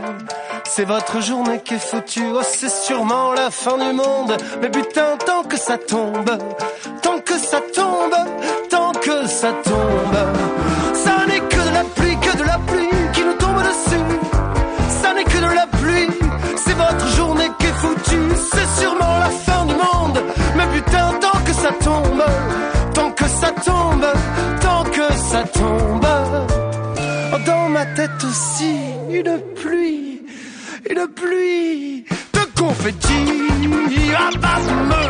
C'est votre journée qui est foutue, oh c'est sûrement la fin du monde. Mais putain, tant que ça tombe, tant que ça tombe, tant que ça tombe. Ça n'est que de la pluie qui nous tombe dessus. Ça n'est que de la pluie, c'est votre journée qui est foutue. C'est sûrement la fin du monde. Mais putain, tant que ça tombe, tant que ça tombe, tant que ça tombe. Oh, dans ma tête aussi, une pluie de confettis. Ah, bah,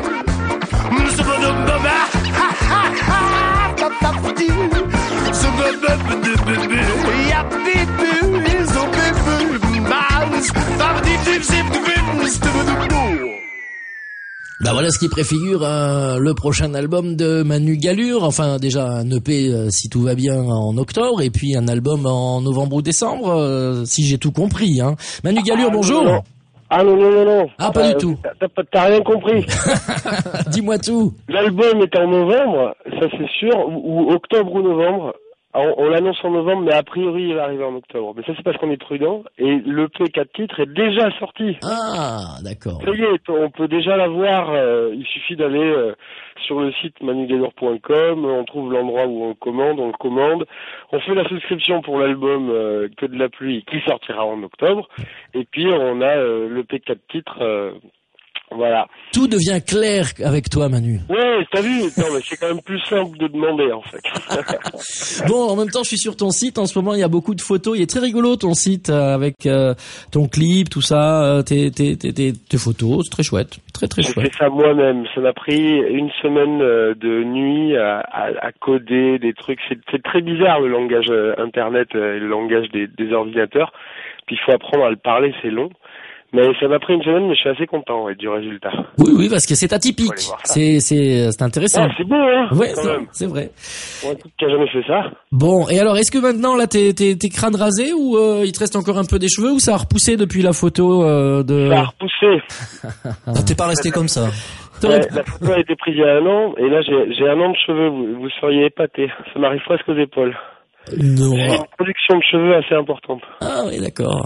Bah voilà ce qui préfigure le prochain album de Manu Gallure, enfin déjà un EP si tout va bien en octobre et puis un album en novembre ou décembre si j'ai tout compris hein. Manu Gallure, bonjour. Non. Ah non. Ah pas du tout. T'as rien compris. Dis-moi tout. L'album est en novembre, ça c'est sûr, ou octobre ou novembre. On l'annonce en novembre, mais a priori il va arriver en octobre. Mais ça c'est parce qu'on est prudent. Et l'EP 4 titres est déjà sorti. Ah, d'accord. Ça y est, on peut déjà l'avoir. Il suffit d'aller sur le site manugallure.com. On trouve l'endroit où on le commande. On fait la souscription pour l'album Que de la pluie qui sortira en octobre. Et puis on a l'EP 4 titres. Voilà. Tout devient clair avec toi, Manu. Ouais, t'as vu? Non, mais c'est quand même plus simple de demander, en fait. Bon, en même temps, je suis sur ton site. En ce moment, il y a beaucoup de photos. Il est très rigolo, ton site, avec ton clip, tout ça, tes photos. C'est très chouette. Très chouette. J'ai fait ça moi-même. Ça m'a pris une semaine de nuit à coder des trucs. C'est très bizarre, le langage Internet et le langage des ordinateurs. Puis il faut apprendre à le parler, c'est long. Mais ça m'a pris une semaine, mais je suis assez content du résultat. Oui, parce que c'est atypique. C'est intéressant. Ouais, c'est beau, hein. Ouais, c'est vrai. Pour un type qui a jamais fait ça. Bon, et alors, est-ce que maintenant, là, t'es crâne rasé ou il te reste encore un peu des cheveux ou ça a repoussé depuis la photo de... Ça a repoussé. Ah, t'es pas resté comme ça. Ouais, la photo a été prise il y a 1 an, et là j'ai 1 an de cheveux, vous seriez épatés. Ça m'arrive presque aux épaules. Non. J'ai une production de cheveux assez importante. Ah oui, d'accord.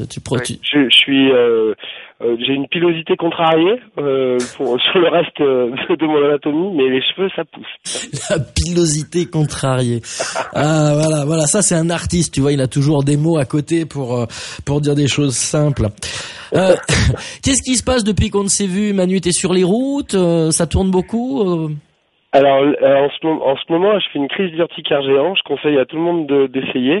Je suis, j'ai une pilosité contrariée sur le reste de mon anatomie, mais les cheveux ça pousse. La pilosité contrariée. Ah voilà, ça c'est un artiste, tu vois, il a toujours des mots à côté pour dire des choses simples. Qu'est-ce qui se passe depuis qu'on ne s'est vu, Manu? T'es sur les routes, ça tourne beaucoup. Alors en ce moment, je fais une crise d'urticaire géant. Je conseille à tout le monde d'essayer.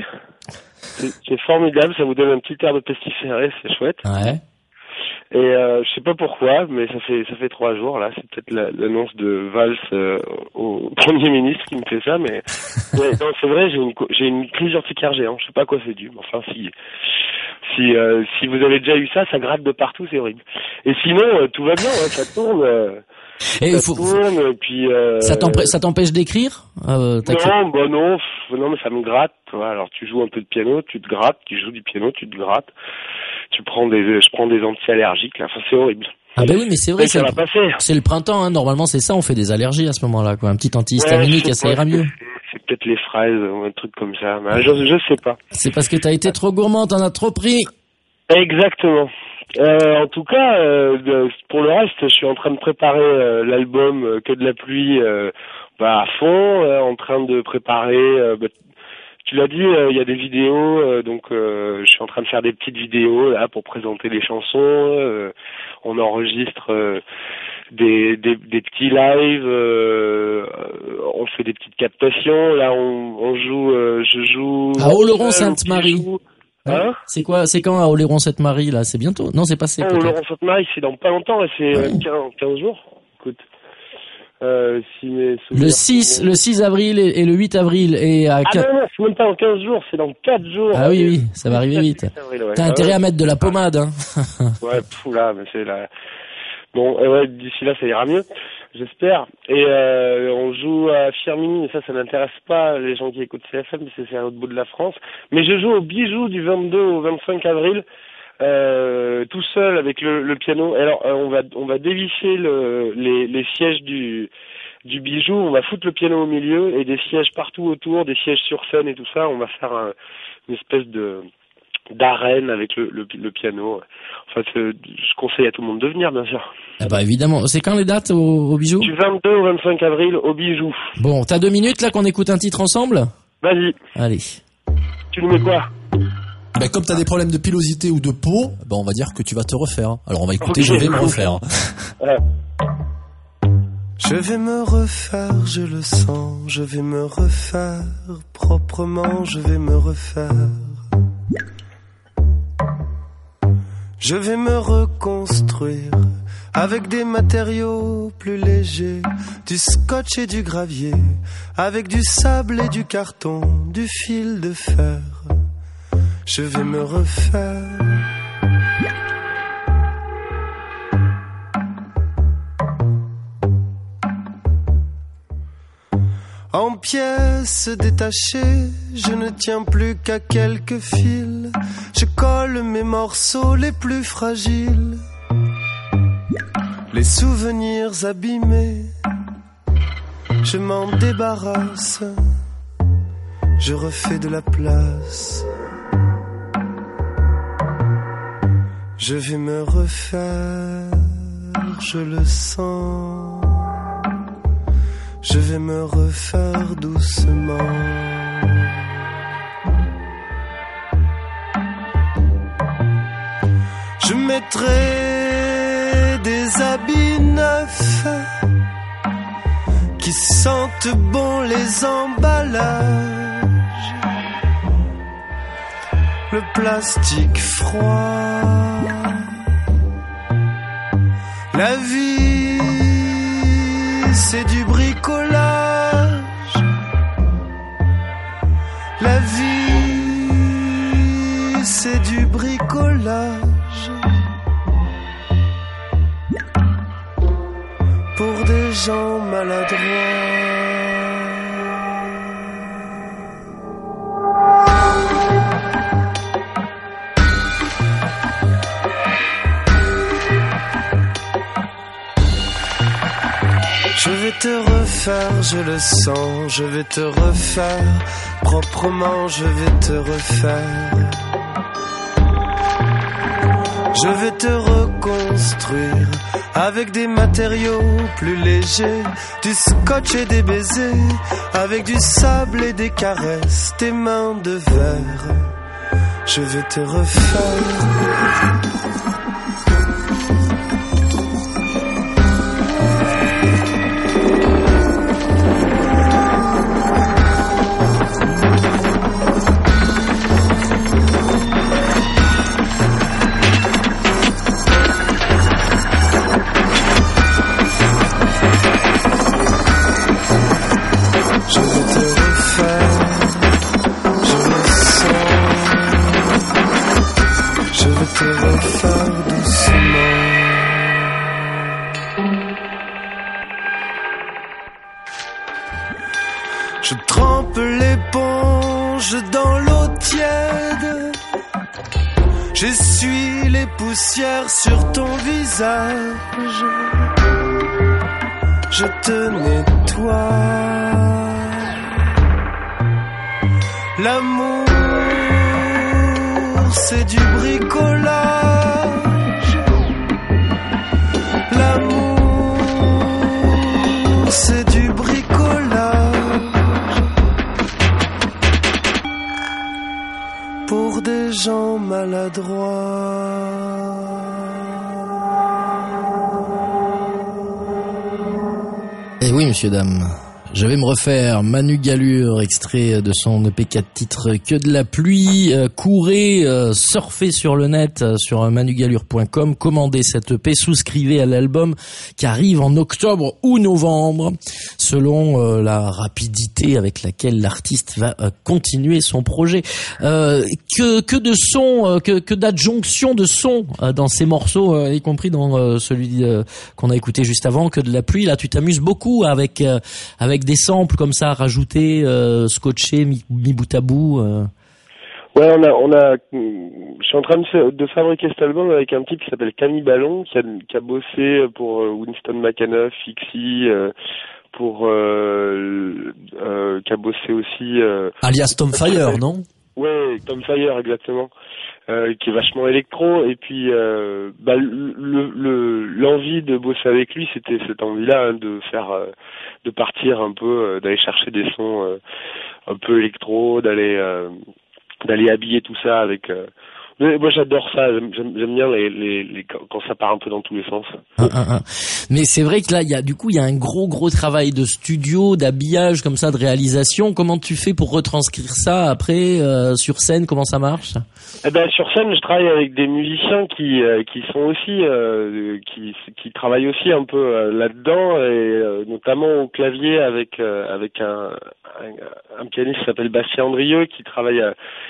C'est formidable, ça vous donne un petit air de pestiféré, c'est chouette. Ouais. Et je sais pas pourquoi, mais ça fait 3 jours là. C'est peut-être l'annonce de Valls au Premier ministre qui me fait ça, mais ouais, non, c'est vrai, j'ai une crise d'urticaire géant. Je sais pas à quoi c'est dû, mais enfin si vous avez déjà eu ça gratte de partout, c'est horrible. Et sinon tout va bien, ouais, ça tourne. Et tourne, puis ça t'empêche d'écrire non, mais ça me gratte. Toi. Alors tu joues un peu de piano, tu te grattes, tu joues du piano, tu te grattes. Je prends des anti-allergiques là, enfin c'est horrible. Ah ben oui, mais c'est vrai, ça va passer. C'est le printemps, hein. Normalement c'est ça, on fait des allergies à ce moment-là, quoi. Un petit antihistaminique, ça ira mieux. C'est peut-être les fraises ou un truc comme ça. Mais je sais pas. C'est parce que t'as été trop gourmand, t'en as trop pris. Exactement. En tout cas, pour le reste, je suis en train de préparer l'album Que de la pluie à fond, en train de préparer. Tu l'as dit, il y a des vidéos, donc je suis en train de faire des petites vidéos là pour présenter les chansons. On enregistre des petits lives, on fait des petites captations. Là, on joue, je joue à Oloron-Sainte-Marie. Hein? C'est quand à Oléron-Sainte-Marie là? C'est bientôt? Non, c'est passé. Oléron-Sainte-Marie, c'est dans pas longtemps, c'est 15 jours. Écoute. Le 6 avril et le 8 avril et à non, c'est même pas en 15 jours, c'est dans 4 jours. Ah oui, ça va arriver vite. Avril, ouais. T'as intérêt à mettre de la pommade, hein. Ouais, là, mais c'est là. Bon, ouais, d'ici là, ça ira mieux, j'espère. Et on joue à Firminy, et ça n'intéresse pas les gens qui écoutent CFM, parce que c'est à l'autre bout de la France. Mais je joue au Bijou du 22 au 25 avril, tout seul avec le piano. Alors, on va dévisser les sièges du Bijou, on va foutre le piano au milieu et des sièges partout autour, des sièges sur scène et tout ça. On va faire une espèce d'arène avec le piano. Enfin, je conseille à tout le monde de venir, bien sûr. Ah bah évidemment. C'est quand les dates au Bijou? Du 22 au 25 avril au Bijou. Bon, t'as 2 minutes là qu'on écoute un titre ensemble? Vas-y. Allez. Tu nous mets quoi? Ben, comme t'as des problèmes de pilosité ou de peau, ben on va dire que tu vas te refaire. Alors on va écouter, Ok. Je vais me refaire. Je vais me refaire, je le sens, je vais me refaire proprement, je vais me refaire. Je vais me reconstruire avec des matériaux plus légers, du scotch et du gravier, avec du sable et du carton, du fil de fer. Je vais me refaire. En pièces détachées, je ne tiens plus qu'à quelques fils. Je colle mes morceaux les plus fragiles, les souvenirs abîmés. Je m'en débarrasse, je refais de la place. Je vais me refaire, je le sens. Je vais me refaire doucement. Je mettrai des habits neufs qui sentent bon les emballages, le plastique froid, la vie c'est du bricolage. La vie, c'est du bricolage. Pour des gens maladroits. Je vais te refaire, je le sens, je vais te refaire, proprement je vais te refaire. Je vais te reconstruire avec des matériaux plus légers, du scotch et des baisers, avec du sable et des caresses, tes mains de verre. Je vais te refaire. Je trempe l'éponge dans l'eau tiède. J'essuie les poussières sur ton visage. Je te nettoie. L'amour, c'est du bricolage. L'amour, c'est du bricolage. Pour des gens maladroits. Eh oui, monsieur, dame. Je vais me refaire Manu Gallure, extrait de son EP 4 titres Que de la pluie. Courez, surfez sur le net, sur manugallure.com, commandez cet EP, souscrivez à l'album qui arrive en octobre ou novembre, selon la rapidité avec laquelle l'artiste va continuer son projet. Que de sons, que d'adjonctions de sons dans ces morceaux, y compris dans celui qu'on a écouté juste avant, Que de la pluie. Là, tu t'amuses beaucoup avec des samples comme ça rajoutés, scotchés, mis bout à bout. Ouais, je suis en train de fabriquer cet album avec un type qui s'appelle Camille Ballon, qui a bossé pour Winston McAnuff, Fixie, qui a bossé aussi Alias Tom Fire, non? Ouais, Tom Fire, exactement. Qui est vachement électro, et puis l'envie de bosser avec lui, c'était cette envie-là, hein, de partir un peu, d'aller chercher des sons un peu électro, d'aller habiller tout ça avec. Mais moi j'adore ça, j'aime bien quand ça part un peu dans tous les sens. Mais c'est vrai que là il y a un gros travail de studio, d'habillage comme ça, de réalisation. Comment tu fais pour retranscrire ça après sur scène? Comment ça marche? Eh ben sur scène, je travaille avec des musiciens qui sont aussi qui travaillent aussi un peu là-dedans, et notamment au clavier avec un pianiste qui s'appelle Bastien Andrieux, qui travaille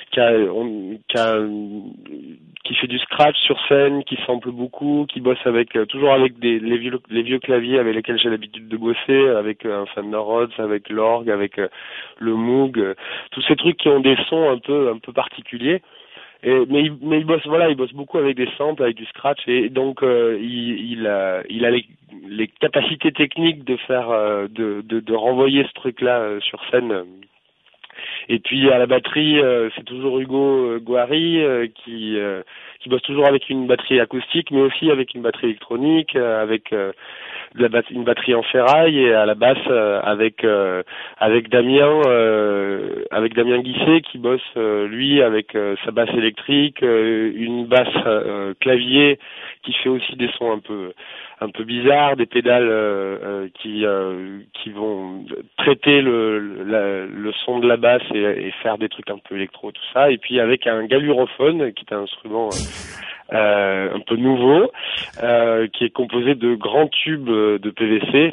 qui fait du scratch sur scène, qui sample beaucoup, qui bosse avec toujours avec les vieux claviers avec lesquels j'ai l'habitude de bosser, avec un Fender Rhodes, avec l'orgue, avec le Moog, tous ces trucs qui ont des sons un peu particuliers. Mais il bosse beaucoup avec des samples, avec du scratch, et donc il a les capacités techniques de faire de renvoyer ce truc-là sur scène. Et puis à la batterie, c'est toujours Hugo Guari qui bosse toujours avec une batterie acoustique, mais aussi avec une batterie électronique, avec une batterie en ferraille, et à la basse avec Damien Guisset qui bosse lui avec sa basse électrique, une basse clavier qui fait aussi des sons un peu bizarres, des pédales qui vont traiter le son de la basse et faire des trucs un peu électro, tout ça, et puis avec un galurophone qui est un instrument un peu nouveau, qui est composé de grands tubes de PVC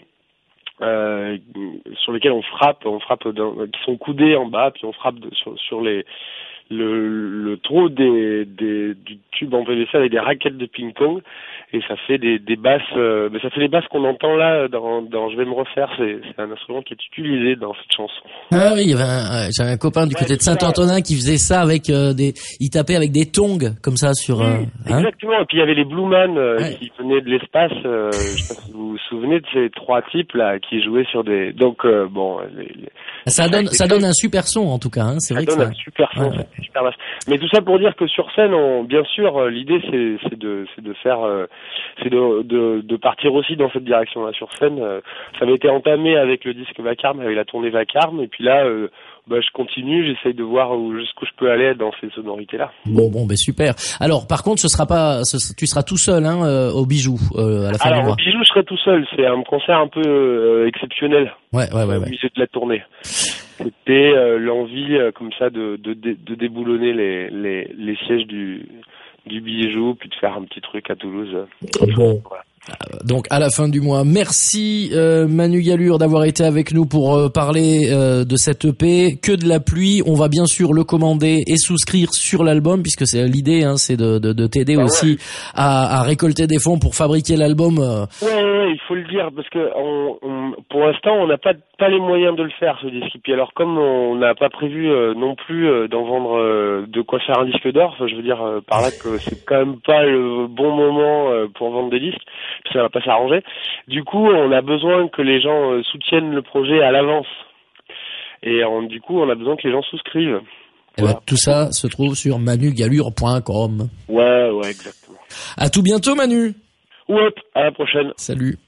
sur lesquels on frappe qui sont coudés en bas, puis on frappe sur le trou du tube en PVC avec des raquettes de ping-pong, et ça fait des basses, mais ça fait les basses qu'on entend là dans Je vais me refaire. C'est un instrument qui est utilisé dans cette chanson. Ah oui, j'avais un copain du côté de Saint-Antonin qui faisait ça avec il tapait avec des tongs comme ça sur. Exactement. Et puis il y avait les Blue Man qui venaient de l'espace. Je sais pas si vous vous souvenez de ces trois types là qui jouaient sur des. Donc bon. Ça donne un super son en tout cas. Hein. C'est vrai que ça donne un super son, super basse. Mais tout ça pour dire que sur scène, bien sûr, l'idée c'est de faire, c'est de partir aussi dans cette direction-là sur scène. Ça avait été entamé avec le disque Vacarme, avec la tournée Vacarme, et puis là, je continue, j'essaye de voir jusqu'où je peux aller dans ces sonorités-là. Bon, super. Alors, par contre, tu seras tout seul, hein, au Bijou, à la fin du mois. Alors, au Bijou, je serai tout seul. C'est un concert un peu exceptionnel. Ouais. Au milieu de la tournée. C'était l'envie, comme ça, de déboulonner les sièges du Bijou, puis de faire un petit truc à Toulouse. Bon. Voilà. Donc à la fin du mois. Merci Manu Gallure d'avoir été avec nous pour parler de cette EP Que de la pluie. On va bien sûr le commander et souscrire sur l'album, puisque c'est l'idée, hein, c'est de t'aider aussi à récolter des fonds pour fabriquer l'album. Ouais, il faut le dire, parce que pour l'instant on n'a pas les moyens de le faire, ce disque. Et puis alors, comme on n'a pas prévu non plus d'en vendre, de quoi faire un disque d'or, je veux dire par là que c'est quand même pas le bon moment pour vendre des disques, ça va pas s'arranger. Du coup, on a besoin que les gens soutiennent le projet à l'avance. Et du coup, on a besoin que les gens souscrivent. Voilà. Tout ça se trouve sur manugallure.com. Ouais, exactement. À tout bientôt, Manu. Ouais, à la prochaine. Salut.